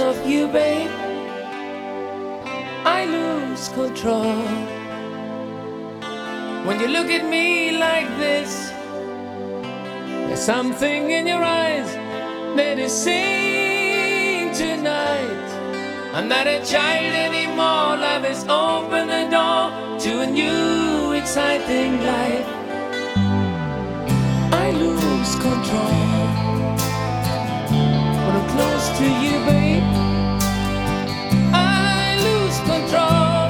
of you, babe, I lose control. When you look at me like this, there's something in your eyes that is saying tonight, I'm not a child anymore. Love has opened the door to a new exciting life. I lose control when I'm close to you, babe. I lose control.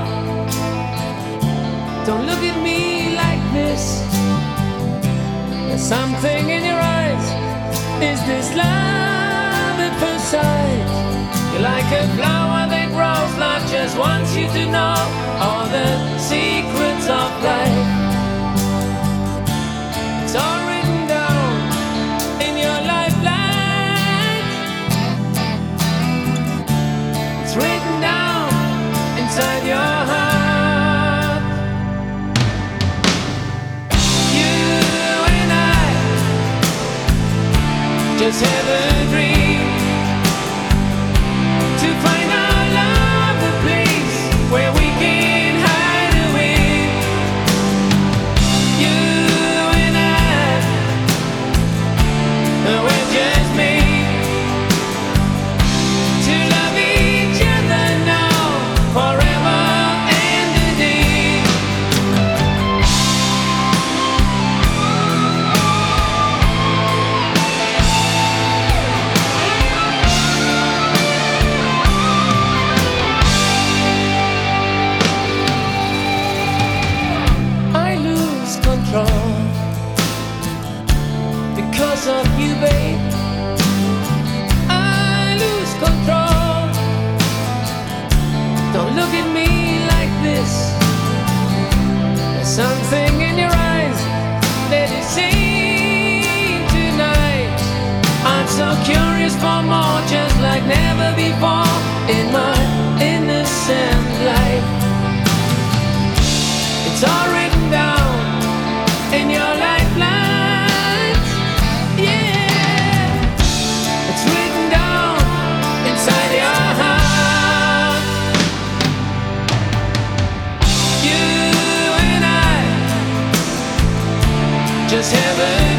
Don't look at me like this. There's something in your eyes. Is this love at first sight? You're like a flower that grows. Life just wants you to know all the secrets of life. It's all written down in your lifeline. It's written down inside your heart. You and I just have a dream to find our love, a place where we can hide away. You and I, we're just made to love each other now, forever and a day. I lose control because of you, babe. I lose control. Don't look at me like this. There's something in your eyes that is saying tonight, I'm so curious for more, just like never before in my innocent life. It's all written down in your lifelines. Yeah, it's written down inside your heart. You and I just have a